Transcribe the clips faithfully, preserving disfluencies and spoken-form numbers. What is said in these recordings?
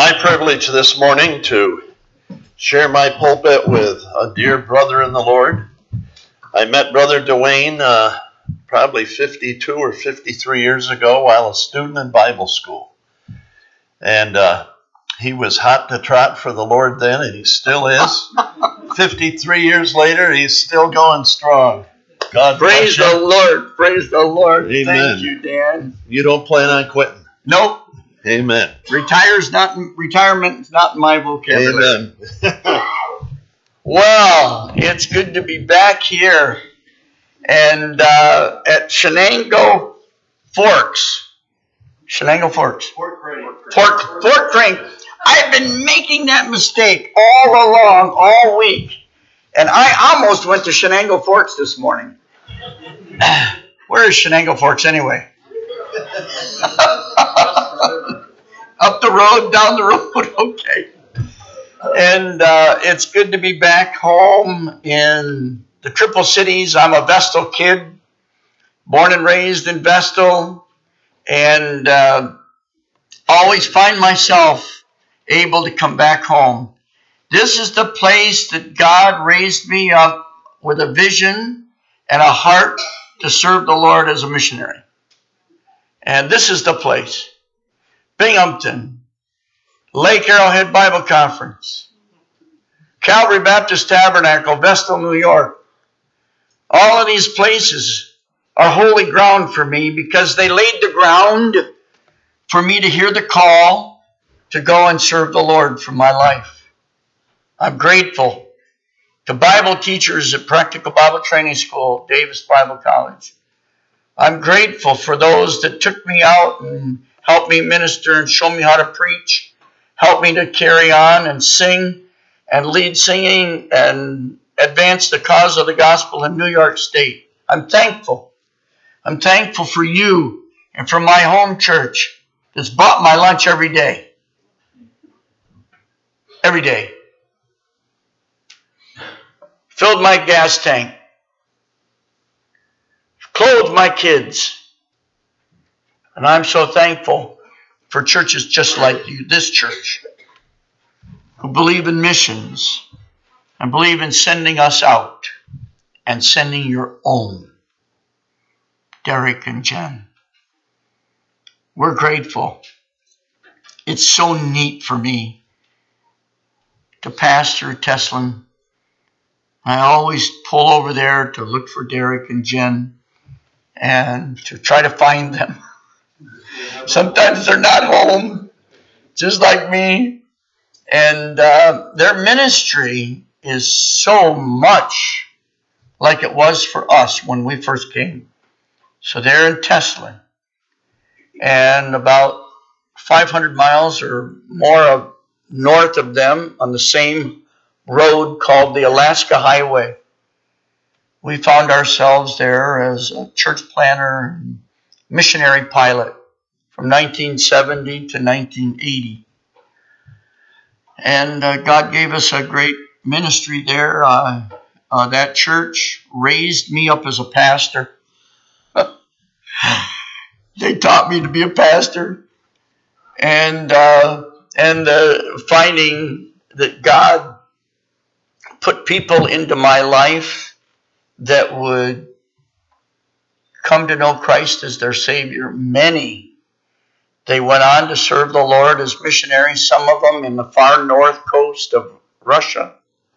my privilege this morning to share my pulpit with a dear brother in the Lord. I met Brother Dwayne uh, probably fifty-two or fifty-three years ago while a student in Bible school. And uh, he was hot to trot for the Lord then, and he still is. fifty-three years later, he's still going strong. God Praise bless you. the Lord. Praise the Lord. Amen. Thank you, Dan. You don't plan on quitting? Nope. Amen. Retires not retirement's not in my vocabulary. Amen. Well, it's good to be back here and uh, at Shenango Forks. Shenango Forks. Fort Crane. Fort, Fort Crane. I've been making that mistake all along, all week. And I almost went to Shenango Forks this morning. Where is Shenango Forks anyway? Up the road, down the road, okay. And uh, it's good to be back home in the Triple Cities. I'm a Vestal kid, born and raised in Vestal, and uh, always find myself able to come back home. This is the place that God raised me up with a vision and a heart to serve the Lord as a missionary. And this is the place. Binghamton, Lake Arrowhead Bible Conference, Calvary Baptist Tabernacle, Vestal, New York. All of these places are holy ground for me because they laid the ground for me to hear the call to go and serve the Lord for my life. I'm grateful to Bible teachers at Practical Bible Training School, Davis Bible College. I'm grateful for those that took me out and helped me minister and show me how to preach, helped me to carry on and sing and lead singing and advance the cause of the gospel in New York State. I'm thankful. I'm thankful for you and for my home church that's bought my lunch every day. Every day. Filled my gas tank. Clothed my kids. And I'm so thankful for churches just like you, this church, who believe in missions and believe in sending us out and sending your own. Derek and Jen. We're grateful. It's so neat for me to pastor Teslin. I always pull over there to look for Derek and Jen and to try to find them. Sometimes they're not home, just like me. And uh, their ministry is so much like it was for us when we first came. So they're in Teslin. And about five hundred miles or more of, north of them on the same road called the Alaska Highway. We found ourselves there as a church planner and missionary pilot from nineteen seventy to nineteen eighty. And uh, God gave us a great ministry there. Uh, uh, that church raised me up as a pastor. They taught me to be a pastor. And uh, and uh, finding that God put people into my life that would come to know Christ as their Savior. Many. They went on to serve the Lord as missionaries, some of them in the far north coast of Russia.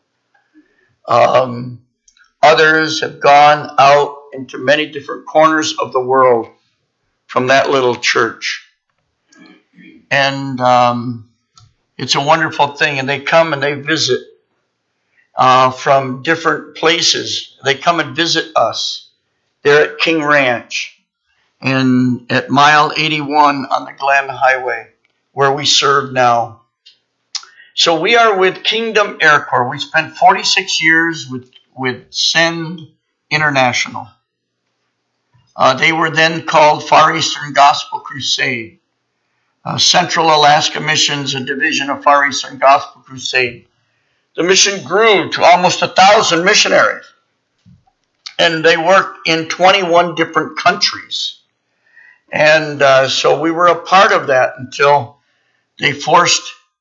Um, others have gone out into many different corners of the world from that little church. And um, it's a wonderful thing. And they come and they visit uh, from different places. They come and visit us. They're at King Ranch. And at mile eighty-one on the Glen Highway, where we serve now. So we are with Kingdom Air Corps. We spent forty-six years with, with Send International. Uh, they were then called Far Eastern Gospel Crusade. Uh, Central Alaska Missions, a division of Far Eastern Gospel Crusade. The mission grew to almost a thousand missionaries. And they worked in twenty-one different countries. And uh, so we were a part of that until they forced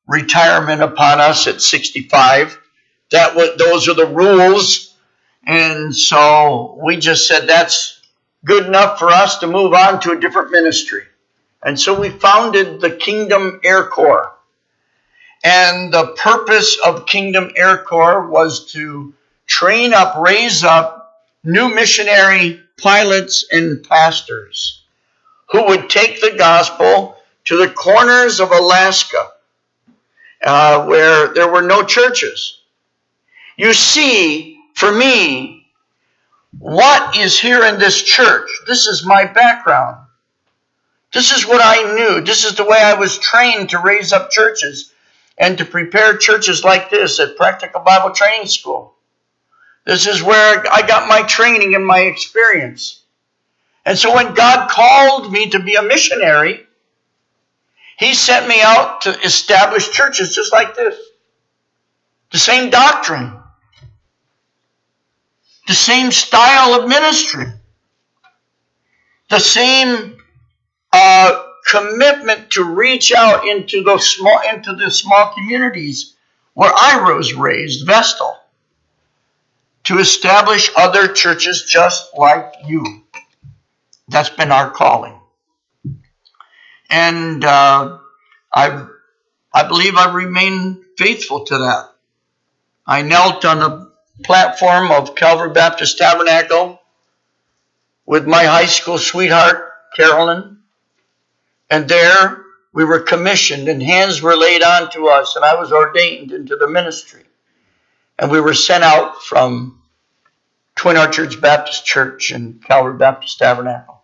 retirement upon us at sixty-five. That was, those are the rules. And so we just said that's good enough for us to move on to a different ministry. And so we founded the Kingdom Air Corps. And the purpose of Kingdom Air Corps was to train up, raise up new missionary pilots and pastors who would take the gospel to the corners of Alaska uh, where there were no churches. You see, for me, what is here in this church? This is my background. This is what I knew. This is the way I was trained to raise up churches and to prepare churches like this at Practical Bible Training School. This is where I got my training and my experience. And so when God called me to be a missionary, He sent me out to establish churches just like this. The same doctrine. The same style of ministry. The same uh, commitment to reach out into those small, into the small communities where I was raised, Vestal, to establish other churches just like you. That's been our calling. And uh, I, I believe I remain faithful to that. I knelt on the platform of Calvary Baptist Tabernacle with my high school sweetheart, Carolyn. And there we were commissioned and hands were laid on to us, and I was ordained into the ministry. And we were sent out from Twin Orchards Baptist Church and Calvary Baptist Tabernacle.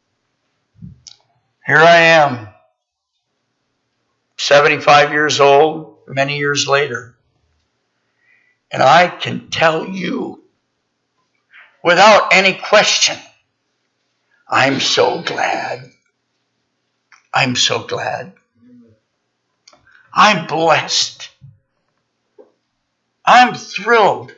Here I am, seventy-five years old, many years later. And I can tell you, without any question, I'm so glad. I'm so glad. I'm blessed. I'm thrilled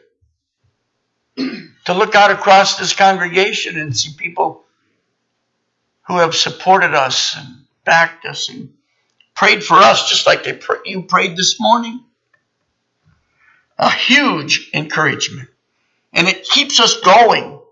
to look out across this congregation and see people who have supported us and backed us and prayed for us just like they pray, you prayed this morning. A huge encouragement. And it keeps us going.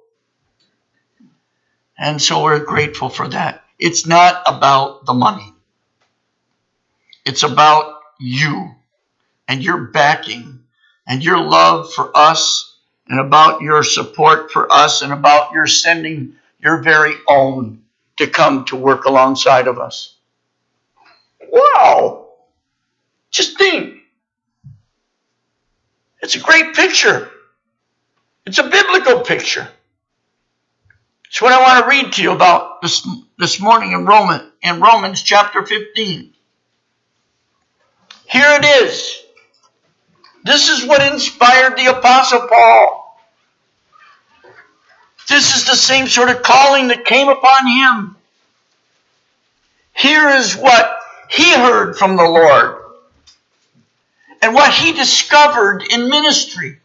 And so we're grateful for that. It's not about the money. It's about you and your backing and your love for us and about your support for us and about your sending your very own to come to work alongside of us. Wow! Just think. It's a great picture. It's a biblical picture. It's what I want to read to you about this, this morning in Roman, in Romans chapter fifteen. Here it is. This is what inspired the Apostle Paul. This is the same sort of calling that came upon him. Here is what he heard from the Lord and what he discovered in ministry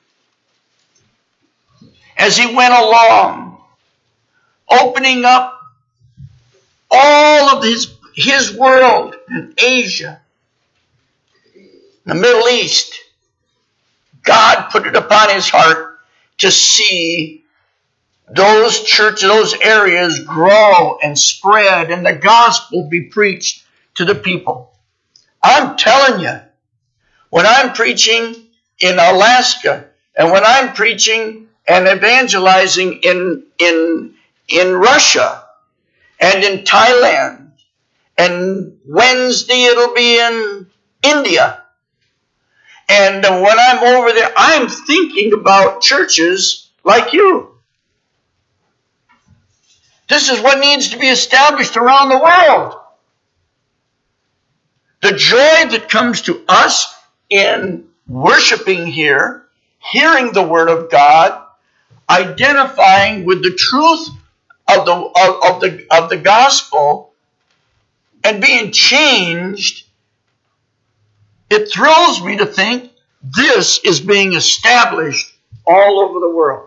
as he went along, opening up all of his, his world in Asia, the Middle East. God put it upon his heart to see those churches, those areas grow and spread and the gospel be preached to the people. I'm telling you, when I'm preaching in Alaska and when I'm preaching and evangelizing in, in, in Russia and in Thailand, and Wednesday it'll be in India. And when I'm over there, I'm thinking about churches like you. This is what needs to be established around the world. The joy that comes to us in worshiping here, hearing the Word of God, identifying with the truth of the, of, of the, of the gospel, and being changed, it thrills me to think this is being established all over the world.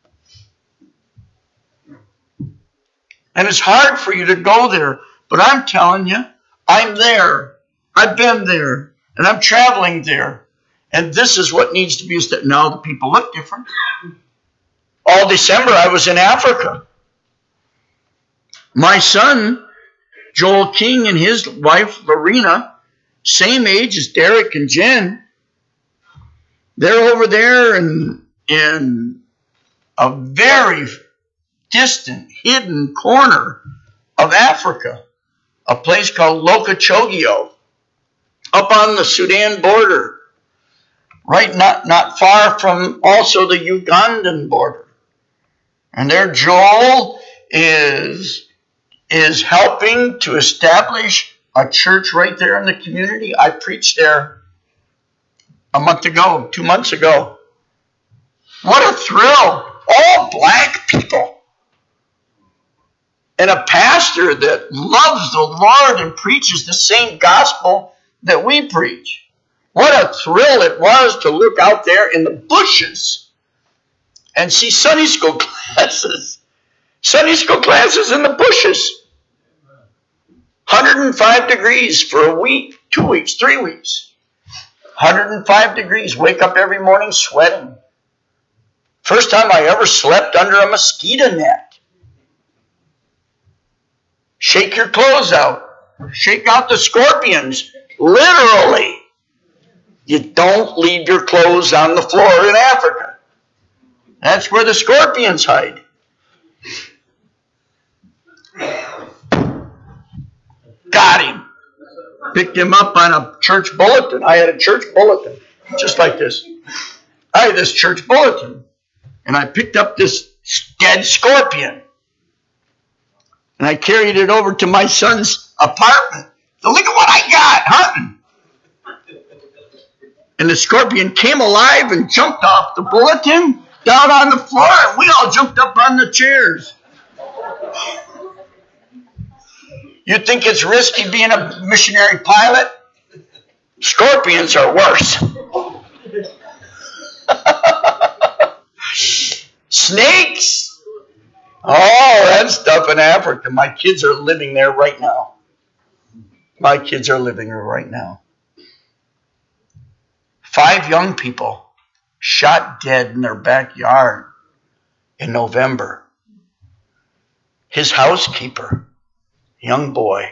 And it's hard for you to go there, but I'm telling you, I'm there. I've been there. And I'm traveling there. And this is what needs to be established. Now the people look different. All December I was in Africa. My son, Joel King, and his wife, Lorena, same age as Derek and Jen. They're over there in, in a very distant, hidden corner of Africa, a place called Lokachogio, up on the Sudan border, right not, not far from also the Ugandan border. And there Joel is, is helping to establish a church right there in the community. I preached there a month ago, two months ago. What a thrill. All black people. And a pastor that loves the Lord and preaches the same gospel that we preach. What a thrill it was to look out there in the bushes and see Sunday school classes. Sunday school classes in the bushes. one hundred five degrees for a week, two weeks, three weeks. one hundred five degrees. Wake up every morning sweating. First time I ever slept under a mosquito net. Shake your clothes out. Shake out the scorpions. Literally. You don't leave your clothes on the floor in Africa. That's where the scorpions hide. Got him. Picked him up on a church bulletin. I had a church bulletin, just like this. I had this church bulletin. And I picked up this dead scorpion. And I carried it over to my son's apartment. So look at what I got hunting. And the scorpion came alive and jumped off the bulletin down on the floor. And we all jumped up on the chairs. You think it's risky being a missionary pilot? Scorpions are worse. Snakes? Oh, that stuff in Africa. My kids are living there right now. My kids are living there right now. Five young people shot dead in their backyard in November. His housekeeper, young boy.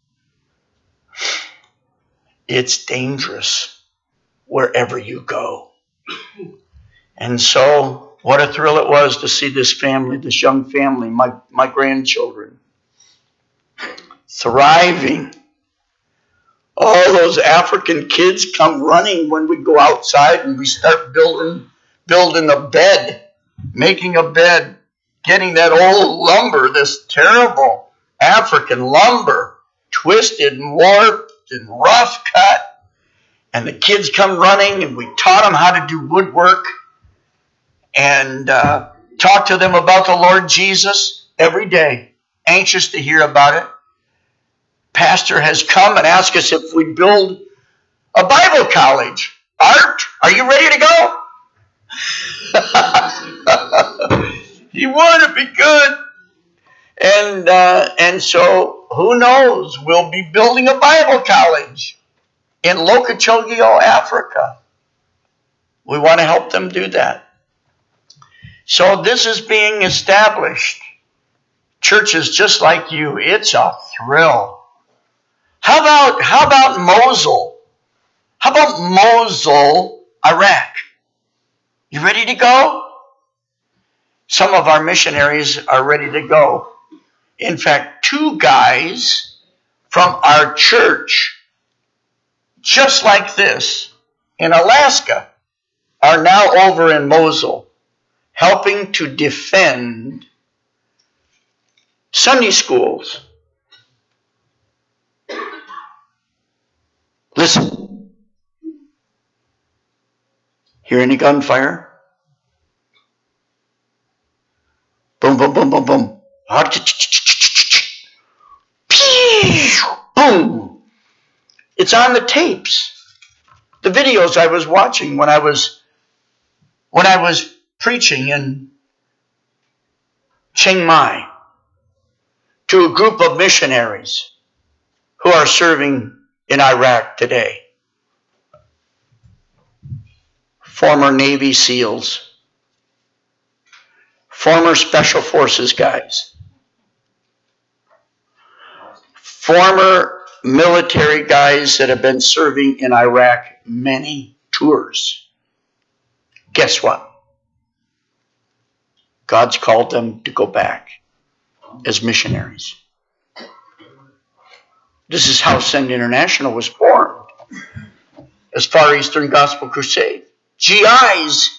It's dangerous wherever you go. And so, what a thrill it was to see this family, this young family, my, my grandchildren, thriving. All those African kids come running when we go outside and we start building, building a bed, making a bed, getting that old lumber, this terrible African lumber, twisted and warped and rough cut. And the kids come running and we taught them how to do woodwork and uh, talk to them about the Lord Jesus every day, anxious to hear about it. Pastor has come and asked us if we build a Bible college. Art, are you ready to go? You want to be good. And, uh, and so, who knows? We'll be building a Bible college in Lokachogio, Africa. We want to help them do that. So this is being established. Churches just like you, it's a thrill. How about, how about Mosul? How about Mosul, Iraq? You ready to go? Some of our missionaries are ready to go. In fact, two guys from our church, just like this, in Alaska, are now over in Mosul, helping to defend Sunday schools. Listen. Hear any gunfire? Boom, boom, boom, boom, boom. Boom. It's on the tapes. The videos I was watching when I was when I was preaching in Chiang Mai to a group of missionaries who are serving in Iraq today. former Navy SEALs, former Special Forces guys, former military guys that have been serving in Iraq many tours. Guess what? God's called them to go back as missionaries. This is how Send International was formed, as Far Eastern Gospel Crusade. G Is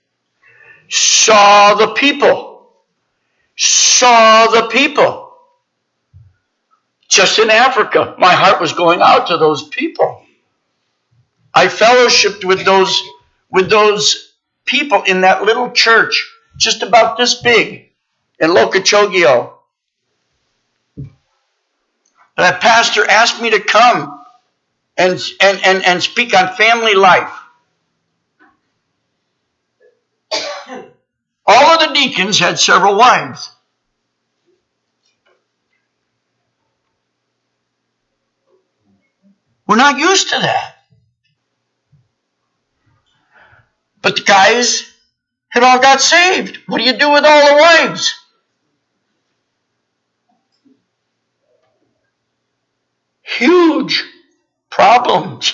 saw the people, saw the people. Just in Africa, my heart was going out to those people. I fellowshiped with those, with those people in that little church, just about this big, in Lokachogio. That pastor asked me to come and, and, and, and speak on family life. All of the deacons had several wives. We're not used to that. But the guys had all got saved. What do you do with all the wives? Huge problems.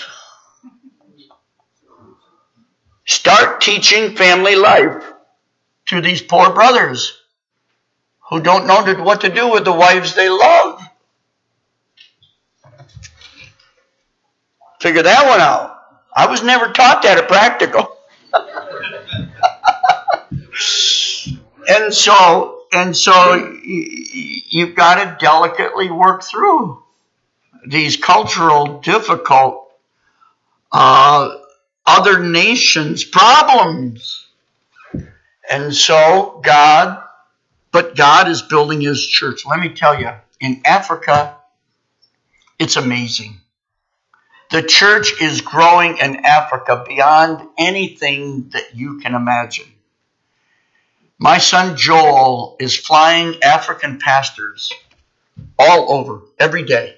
Start teaching family life to these poor brothers who don't know what to do with the wives they love. Figure that one out. I was never taught that at Practical. and so, and so you've got to delicately work through these cultural, difficult, uh, other nations' problems. And so God, but God is building his church. Let me tell you, in Africa, it's amazing. The church is growing in Africa beyond anything that you can imagine. My son Joel is flying African pastors all over every day.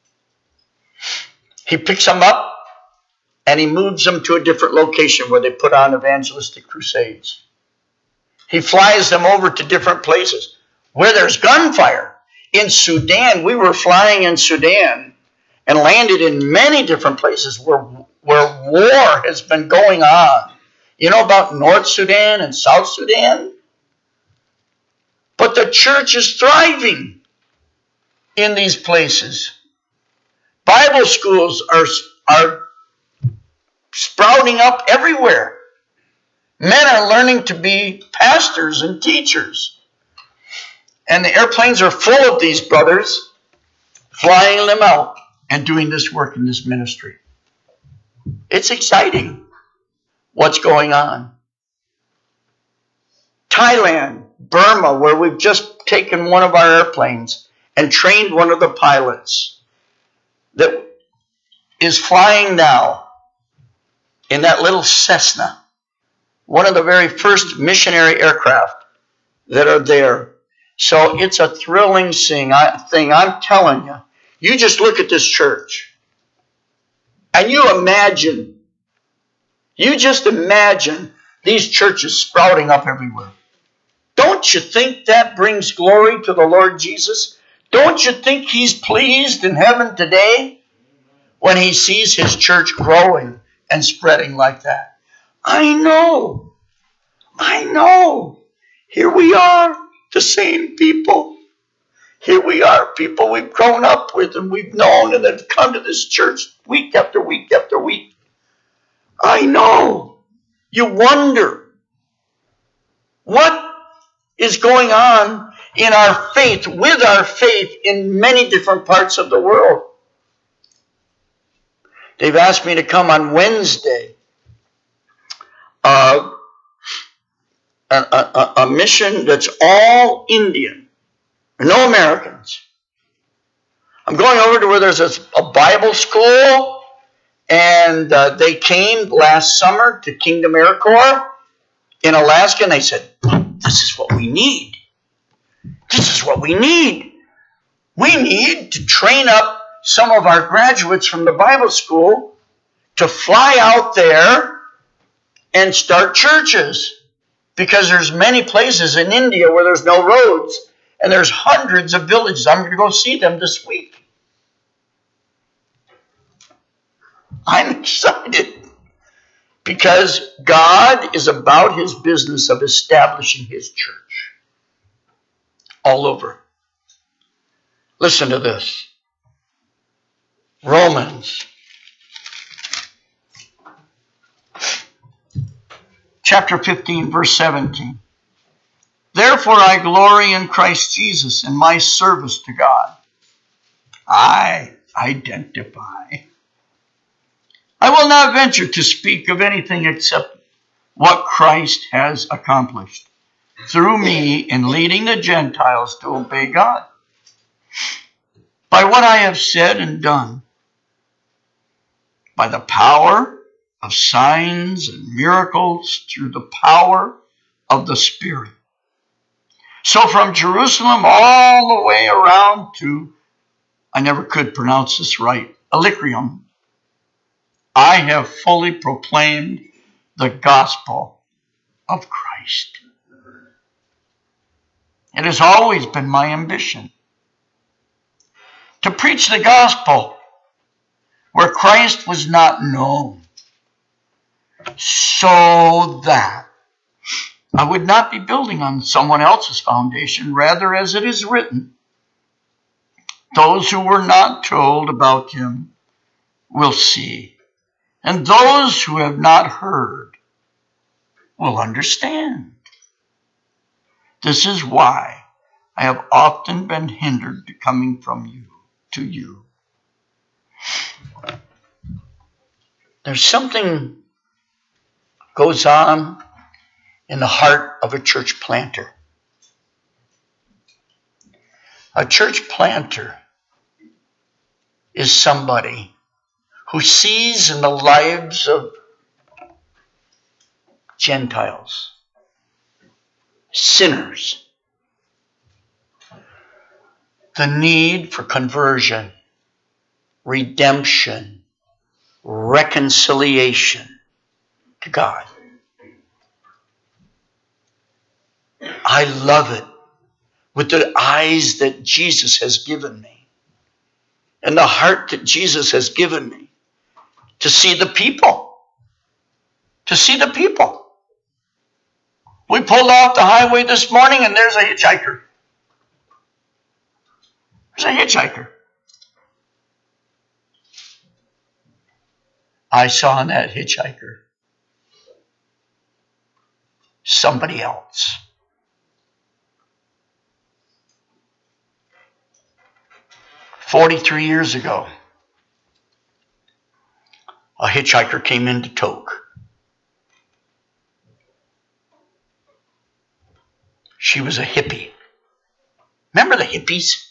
He picks them up and he moves them to a different location where they put on evangelistic crusades. He flies them over to different places where there's gunfire. In Sudan, we were flying in Sudan and landed in many different places where, where war has been going on. You know about North Sudan and South Sudan? But the church is thriving in these places. Bible schools are, are sprouting up everywhere. Men are learning to be pastors and teachers. And the airplanes are full of these brothers flying them out and doing this work in this ministry. It's exciting what's going on. Thailand, Burma, where we've just taken one of our airplanes and trained one of the pilots that is flying now in that little Cessna, one of the very first missionary aircraft that are there. So it's a thrilling thing. I'm telling you. You just look at this church and you imagine, you just imagine these churches sprouting up everywhere. Don't you think that brings glory to the Lord Jesus? Don't you think he's pleased in heaven today when he sees his church growing and spreading like that? I know. I know. Here we are, the same people. Here we are, people we've grown up with and we've known and have come to this church week after week after week. I know. You wonder what is going on in our faith, with our faith in many different parts of the world. They've asked me to come on Wednesday. Uh, a, a, a mission that's all Indian. No Americans. I'm going over to where there's a, a Bible school, and uh, they came last summer to Kingdom Air Corps in Alaska, and they said, this is what we need. This is what we need. We need to train up some of our graduates from the Bible school to fly out there and start churches. Because there's many places in India where there's no roads, and there's hundreds of villages. I'm going to go see them this week. I'm excited because God is about his business of establishing his church all over. Listen to this. Romans chapter fifteen, verse seventeen. Therefore I glory in Christ Jesus in my service to God. I identify. I will not venture to speak of anything except what Christ has accomplished through me in leading the Gentiles to obey God. By what I have said and done, by the power of signs and miracles through the power of the Spirit. So from Jerusalem all the way around to, I never could pronounce this right, Illyricum, I have fully proclaimed the gospel of Christ. It has always been my ambition to preach the gospel where Christ was not known, so that I would not be building on someone else's foundation. Rather, as it is written, those who were not told about him will see, and those who have not heard will understand. This is why I have often been hindered to coming from you to you. There's something goes on in the heart of a church planter. A church planter is somebody who sees in the lives of Gentiles, sinners, the need for conversion, redemption, reconciliation to God. I love it with the eyes that Jesus has given me and the heart that Jesus has given me to see the people. To see the people. We pulled off the highway this morning and there's a hitchhiker. There's a hitchhiker. I saw in that hitchhiker somebody else. Forty-three years ago, a hitchhiker came into Tok. She was a hippie. Remember the hippies?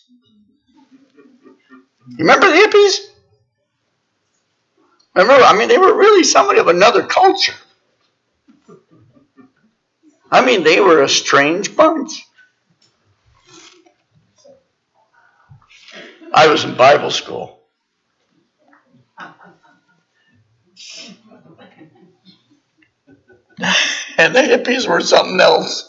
You remember the hippies? Remember, I mean, they were really somebody of another culture. I mean, they were a strange bunch. I was in Bible school. And the hippies were something else.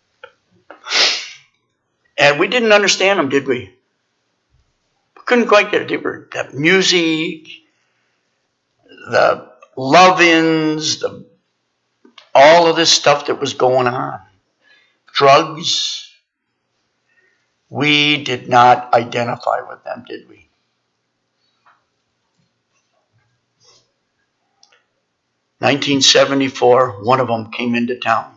And we didn't understand them, did we? We couldn't quite get it. They were the music, the love-ins, the, all of this stuff that was going on. Drugs. We did not identify with them, did we? nineteen seventy-four, one of them came into town.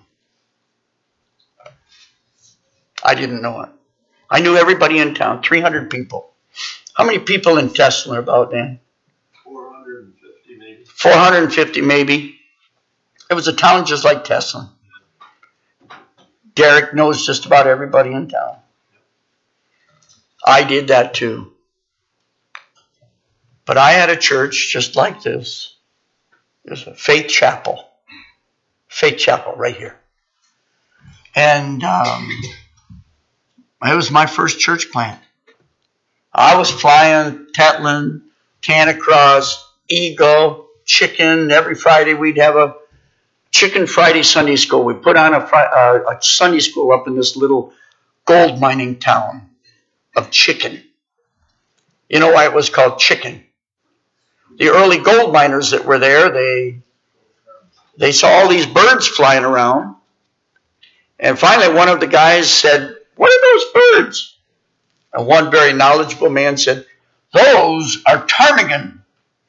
I didn't know it. I knew everybody in town, three hundred people. How many people in Teslin about then? four hundred fifty maybe. four hundred fifty maybe. It was a town just like Teslin. Derek knows just about everybody in town. I did that too. But I had a church just like this. There's a Faith Chapel. Faith Chapel right here. And um, it was my first church plant. I was flying Tetlin, Tanacross, Eagle, Chicken. Every Friday we'd have a Chicken Friday Sunday School. We put on a, uh, a Sunday school up in this little gold mining town of Chicken. You know why it was called Chicken? The early gold miners that were there, they they saw all these birds flying around. And finally one of the guys said, "What are those birds?" And one very knowledgeable man said, "Those are ptarmigan."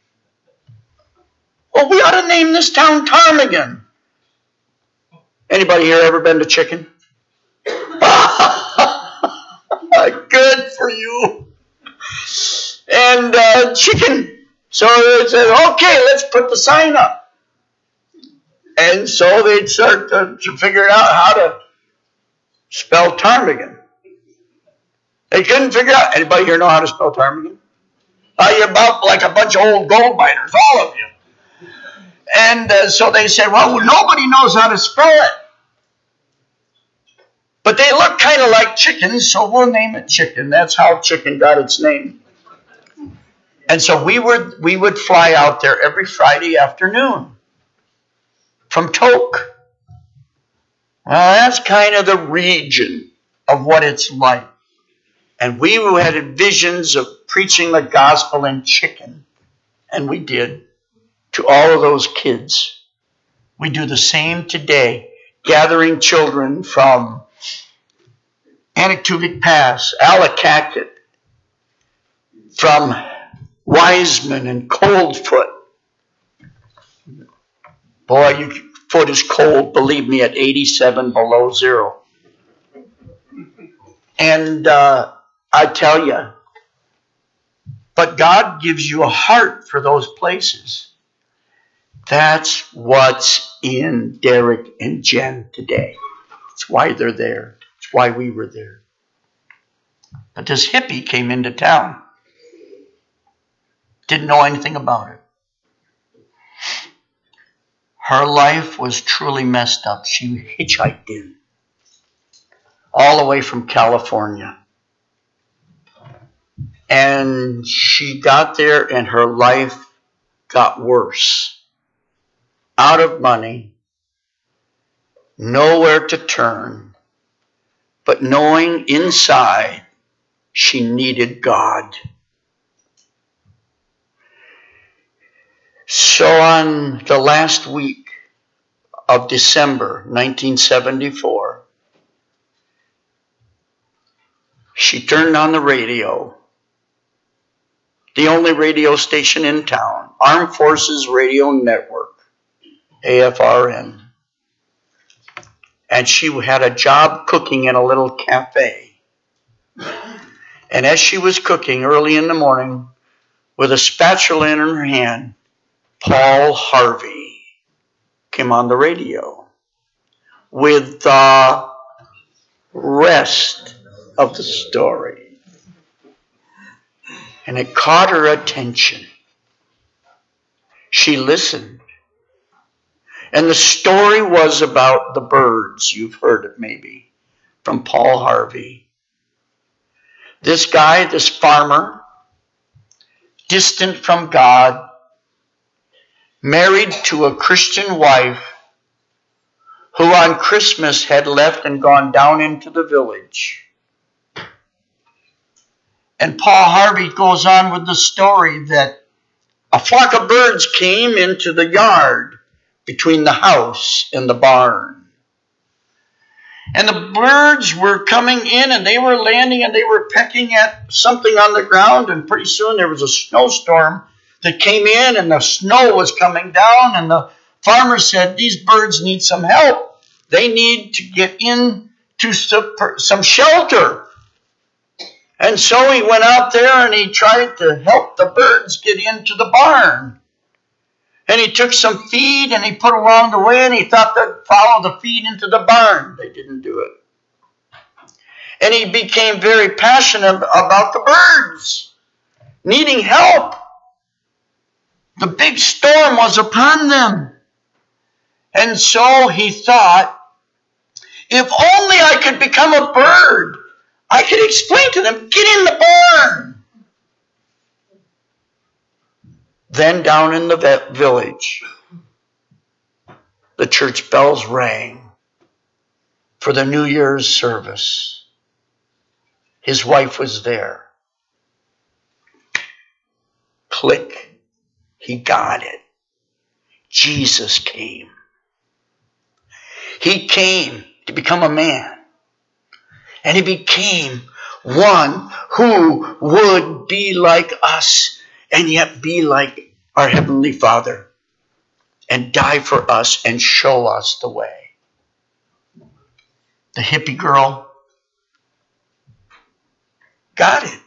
"Well, we ought to name this town Ptarmigan." Anybody here ever been to Chicken? Good for you. And uh, Chicken. So they said, "Okay, let's put the sign up." And so they'd start to, to figure out how to spell ptarmigan. They couldn't figure out. Anybody here know how to spell ptarmigan? Uh, you're about like a bunch of old gold miners, all of you. And uh, so they said, "Well, nobody knows how to spell it. But they look kind of like chickens, so we'll name it Chicken." That's how Chicken got its name. And so we would we would fly out there every Friday afternoon from Tok. Well, that's kind of the region of what it's like. And we had visions of preaching the gospel in Chicken. And we did to all of those kids. We do the same today, gathering children from Anaktuvik Pass, Allakaket, from Wiseman and Coldfoot. Boy, your foot is cold, believe me, at eighty-seven below zero. And uh, I tell you, but God gives you a heart for those places. That's what's in Derek and Jen today. That's why they're there. That's why we were there. But this hippie came into town. Didn't know anything about it. Her life was truly messed up. She hitchhiked in. All the way from California. And she got there and her life got worse. Out of money. Nowhere to turn. But knowing inside she needed God. So on the last week of December nineteen seventy-four, she turned on the radio, the only radio station in town, Armed Forces Radio Network, A F R N. And she had a job cooking in a little cafe. And as she was cooking early in the morning, with a spatula in her hand, Paul Harvey came on the radio with the rest of the story. And it caught her attention. She listened. And the story was about the birds. You've heard it maybe from Paul Harvey. This guy, this farmer, distant from God, married to a Christian wife who on Christmas had left and gone down into the village. And Paul Harvey goes on with the story that a flock of birds came into the yard between the house and the barn. And the birds were coming in and they were landing and they were pecking at something on the ground. And pretty soon there was a snowstorm that came in and the snow was coming down. And the farmer said, "These birds need some help. They need to get into some shelter." And so he went out there and he tried to help the birds get into the barn. And he took some feed and he put along the way and he thought they'd follow the feed into the barn. They didn't do it. And he became very passionate about the birds needing help. The big storm was upon them. And so he thought, if only I could become a bird, I could explain to them, get in the barn. Then down in the village, the church bells rang for the New Year's service. His wife was there. Click. He got it. Jesus came. He came to become a man. And he became one who would be like us and yet be like our Heavenly Father and die for us and show us the way. The hippie girl got it.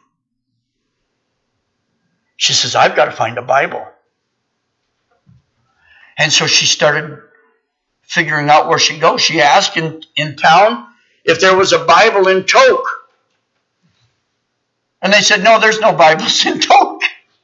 She says, I've got to find a Bible. And so she started figuring out where she'd go. She asked in, in town if there was a Bible in Tok. And they said, no, there's no Bibles in Tok.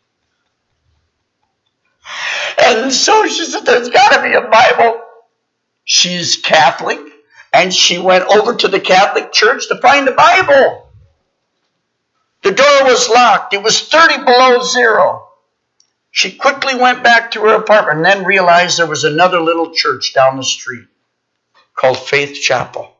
And so she said, there's got to be a Bible. She's Catholic, and she went over to the Catholic Church to find a Bible. The door was locked. It was thirty below zero. She quickly went back to her apartment and then realized there was another little church down the street called Faith Chapel.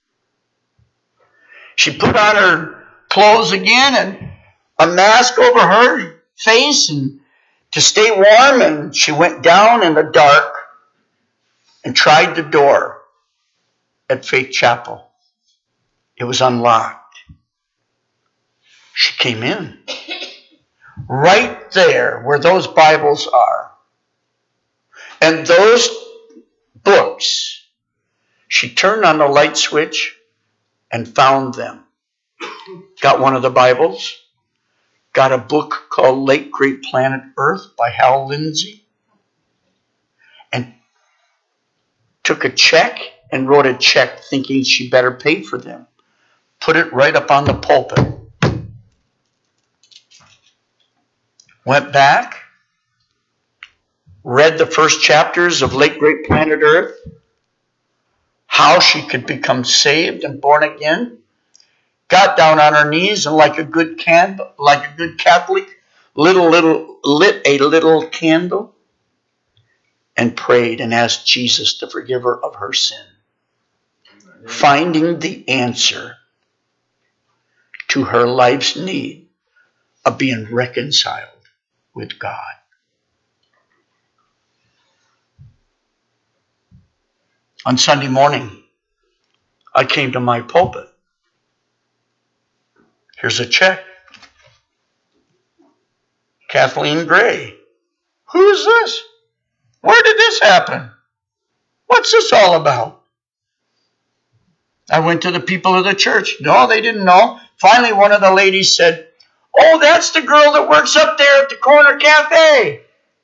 She put on her clothes again and a mask over her face and to stay warm, and she went down in the dark and tried the door at Faith Chapel. It was unlocked. She came in. Right there where those Bibles are and those books, she turned on the light switch and found them. Got one of the Bibles. Got a book called Late Great Planet Earth by Hal Lindsey. And took a check and wrote a check thinking she better pay for them. Put it right up on the pulpit. Went back. Read the first chapters of Late Great Planet Earth. How she could become saved and born again. Got down on her knees and like a good can, like a good Catholic, little little lit a little candle and prayed and asked Jesus to forgive her of her sin. Finding the answer to her life's need of being reconciled with God. On Sunday morning, I came to my pulpit. Here's a check. Kathleen Gray. Who is this? Where did this happen? What's this all about? I went to the people of the church. No, they didn't know. Finally, one of the ladies said, oh, that's the girl that works up there at the corner cafe.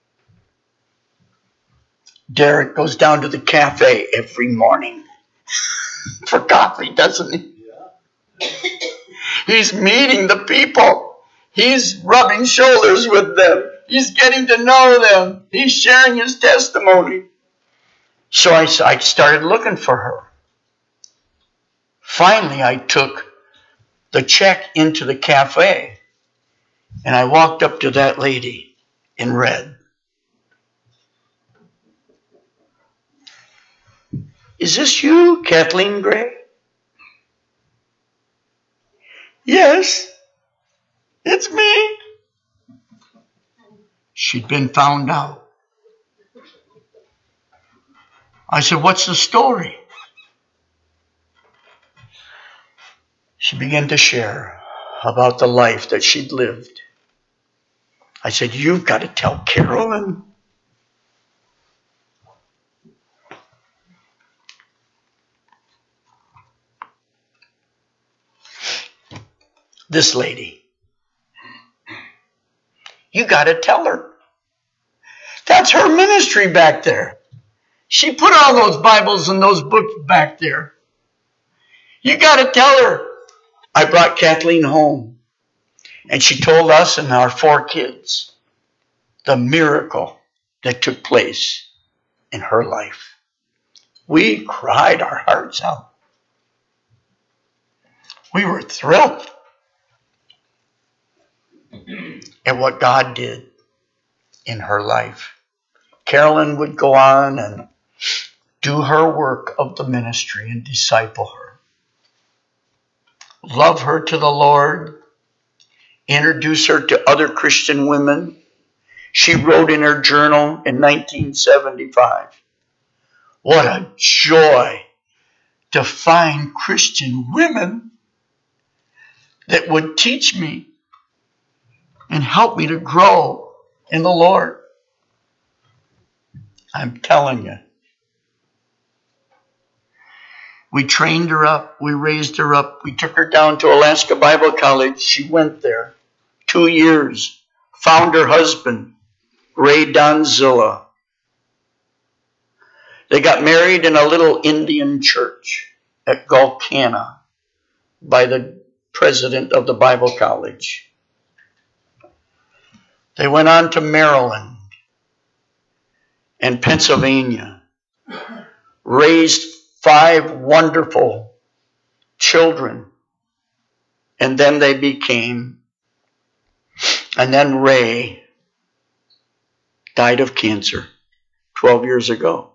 Derek goes down to the cafe every morning for coffee, doesn't he? Yeah. He's meeting the people. He's rubbing shoulders with them. He's getting to know them. He's sharing his testimony. So I, I started looking for her. Finally, I took the check into the cafe and I walked up to that lady in red. Is this you, Kathleen Gray? Yes, it's me. She'd been found out. I said, what's the story? She began to share about the life that she'd lived. I said, you've got to tell Carolyn. This lady. You got to tell her. That's her ministry back there. She put all those Bibles and those books back there. You got to tell her. I brought Kathleen home, and she told us and our four kids the miracle that took place in her life. We cried our hearts out. We were thrilled at what God did in her life. Carolyn would go on and do her work of the ministry and disciple her. Love her to the Lord. Introduce her to other Christian women. She wrote in her journal in nineteen seventy-five, "What a joy to find Christian women that would teach me and help me to grow in the Lord." I'm telling you. We trained her up. We raised her up. We took her down to Alaska Bible College. She went there two years. Found her husband, Ray Donzilla. They got married in a little Indian church at Gulkana by the president of the Bible College. They went on to Maryland and Pennsylvania, raised five wonderful children, and then they became, and then Ray died of cancer twelve years ago.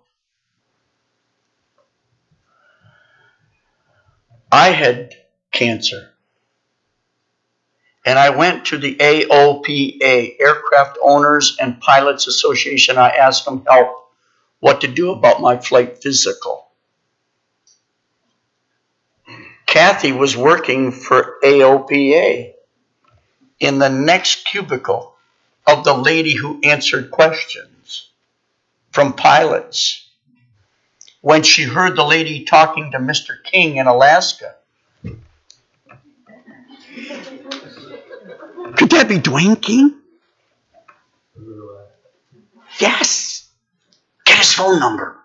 I had cancer. And I went to the A O P A, Aircraft Owners and Pilots Association. I asked them help what to do about my flight physical. Kathy was working for A O P A in the next cubicle of the lady who answered questions from pilots. When she heard the lady talking to Mister King in Alaska, could that be Dwayne King? Yes. Get his phone number.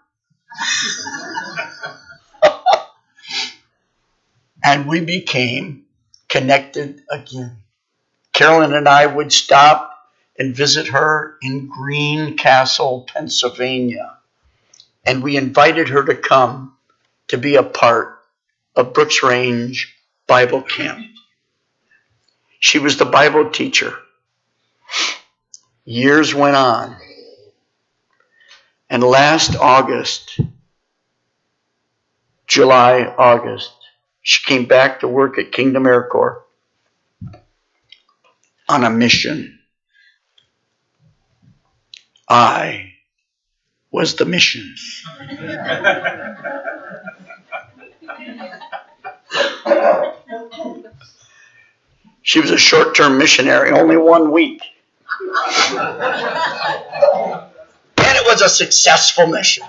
And we became connected again. Carolyn and I would stop and visit her in Greencastle, Pennsylvania. And we invited her to come to be a part of Brooks Range Bible Camp. She was the Bible teacher. Years went on. And last August, July, August, she came back to work at Kingdom Air Corps on a mission. I was the mission. She was a short-term missionary, only one week. And it was a successful mission.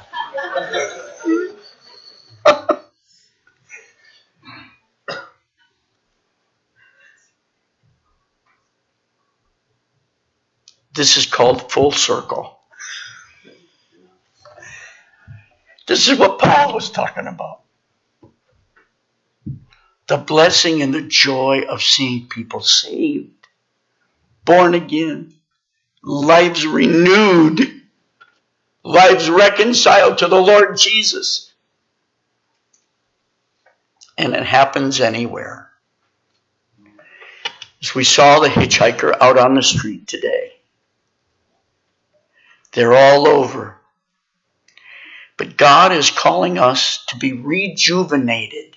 This is called full circle. This is what Paul was talking about. The blessing and the joy of seeing people saved, born again, lives renewed, lives reconciled to the Lord Jesus. And it happens anywhere. As we saw the hitchhiker out on the street today. They're all over. But God is calling us to be rejuvenated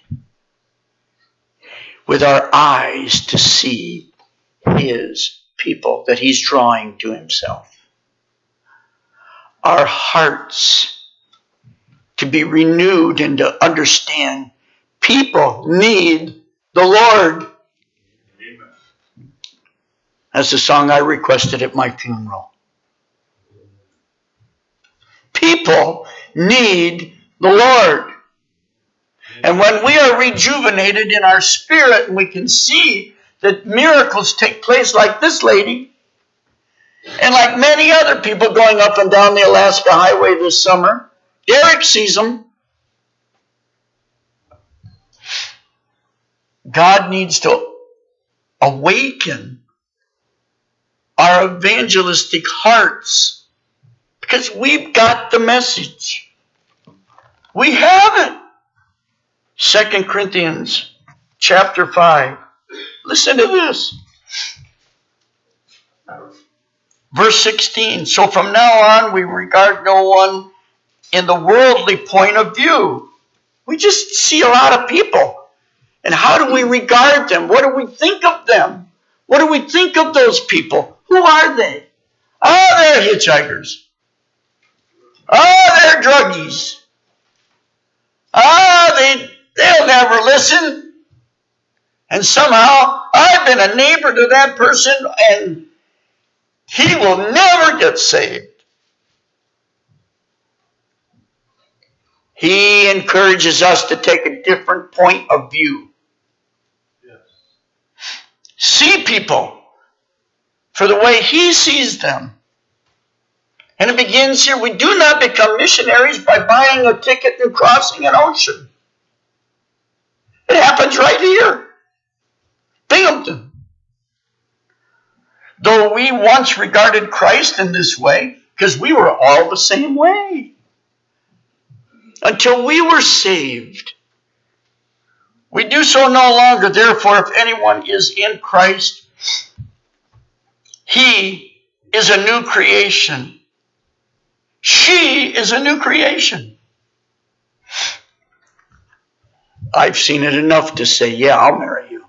with our eyes to see His people that He's drawing to Himself. Our hearts to be renewed and to understand people need the Lord. Amen. That's the song I requested at my funeral. People need the Lord. And when we are rejuvenated in our spirit and we can see that miracles take place like this lady and like many other people going up and down the Alaska Highway this summer, Derek sees them. God needs to awaken our evangelistic hearts because we've got the message. We have it. Second Corinthians chapter five. Listen to this. Verse sixteen. So from now on we regard no one in the worldly point of view. We just see a lot of people. And how do we regard them? What do we think of them? What do we think of those people? Who are they? Oh, they're hitchhikers. Oh, they're druggies. Oh, they, they'll never listen. And somehow, I've been a neighbor to that person, and he will never get saved. He encourages us to take a different point of view. Yes. See people for the way he sees them. And it begins here. We do not become missionaries by buying a ticket and crossing an ocean. It happens right here. Binghamton. Though we once regarded Christ in this way, because we were all the same way. Until we were saved. We do so no longer. Therefore, if anyone is in Christ, he is a new creation. She is a new creation. I've seen it enough to say, yeah, I'll marry you.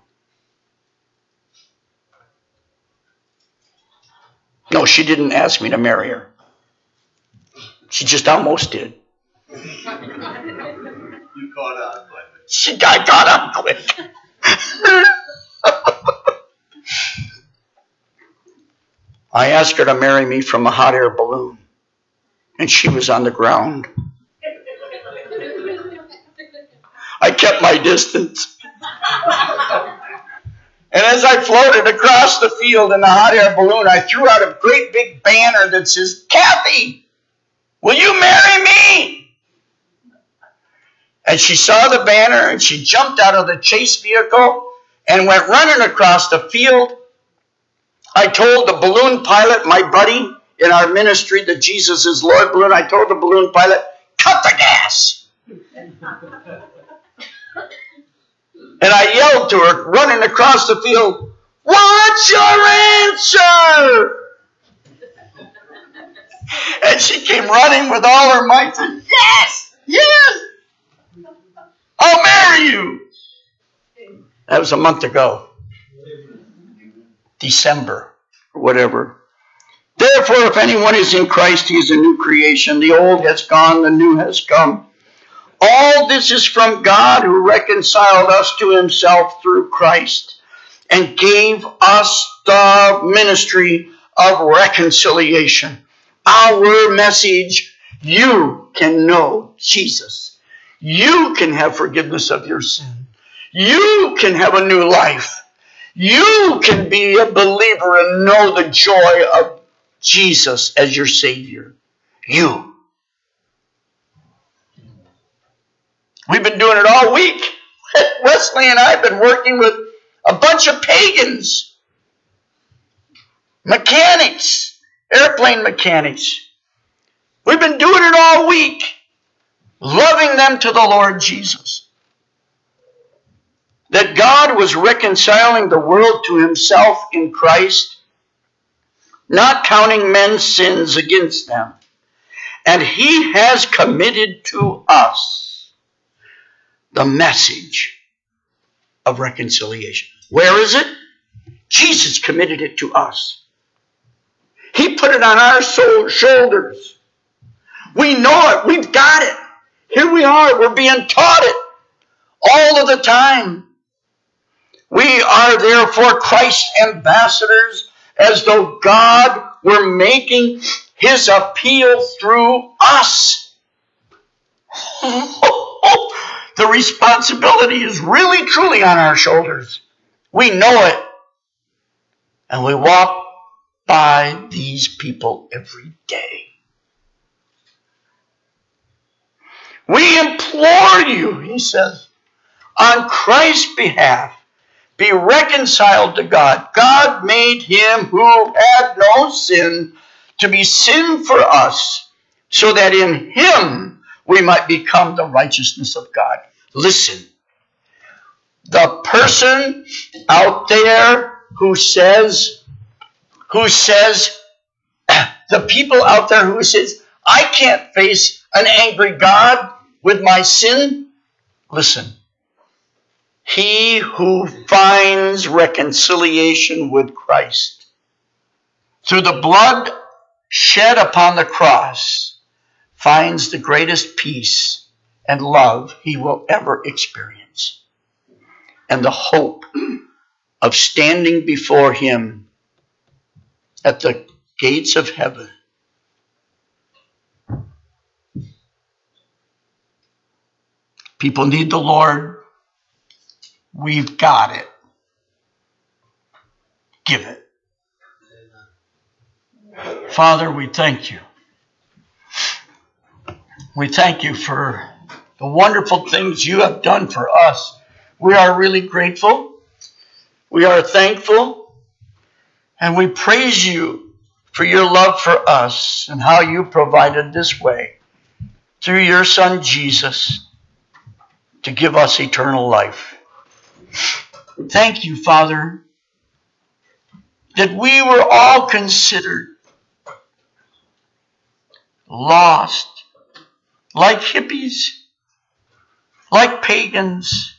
No, she didn't ask me to marry her. She just almost did. You caught on quick. She got caught up quick. I asked her to marry me from a hot air balloon, and she was on the ground. I kept my distance. And as I floated across the field in the hot air balloon, I threw out a great big banner that says, "Kathy, will you marry me?" And she saw the banner, and she jumped out of the chase vehicle and went running across the field. I told the balloon pilot, my buddy in our ministry, the Jesus is Lord balloon, I told the balloon pilot, cut the gas. And I yelled to her, running across the field, "What's your answer?" And she came running with all her might and said, "Yes, yes, I'll marry you." That was a month ago. December, or whatever. Therefore, if anyone is in Christ, he is a new creation. The old has gone, the new has come. All this is from God, who reconciled us to himself through Christ and gave us the ministry of reconciliation. Our message, you can know Jesus. You can have forgiveness of your sin. You can have a new life. You can be a believer and know the joy of Jesus as your Savior. You. We've been doing it all week. Wesley and I have been working with a bunch of pagans. Mechanics. Airplane mechanics. We've been doing it all week. Loving them to the Lord Jesus. That God was reconciling the world to himself in Christ, not counting men's sins against them. And he has committed to us the message of reconciliation. Where is it? Jesus committed it to us. He put it on our soul shoulders. We know it. We've got it. Here we are. We're being taught it all of the time. We are therefore Christ's ambassadors, as though God were making his appeal through us. The responsibility is really, truly on our shoulders. We know it. And we walk by these people every day. We implore you, he says, on Christ's behalf, be reconciled to God. God made him who had no sin to be sin for us, so that in him we might become the righteousness of God. Listen, the person out there who says, who says, the people out there who says, I can't face an angry God with my sin? Listen. He who finds reconciliation with Christ through the blood shed upon the cross finds the greatest peace and love he will ever experience, and the hope of standing before him at the gates of heaven. People need the Lord. We've got it. Give it. Father, we thank you. We thank you for the wonderful things you have done for us. We are really grateful. We are thankful. And we praise you for your love for us and how you provided this way through your Son Jesus to give us eternal life. Thank you, Father, that we were all considered lost, like hippies, like pagans,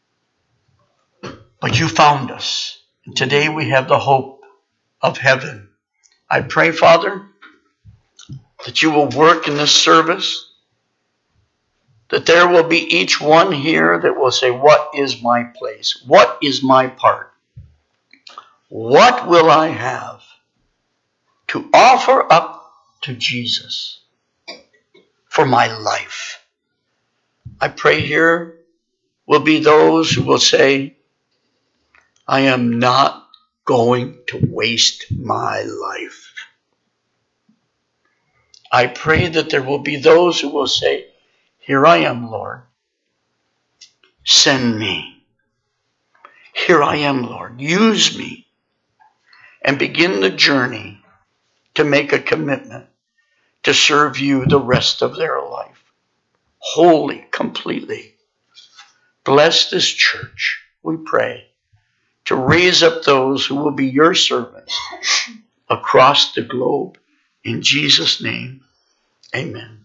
but you found us. And today we have the hope of heaven. I pray, Father, that you will work in this service, that there will be each one here that will say, what is my place? What is my part? What will I have to offer up to Jesus for my life? I pray here will be those who will say, I am not going to waste my life. I pray that there will be those who will say, here I am, Lord. Send me. Here I am, Lord. Use me. And begin the journey to make a commitment to serve you the rest of their life. Wholly, completely. Bless this church, we pray, to raise up those who will be your servants across the globe. In Jesus' name, amen.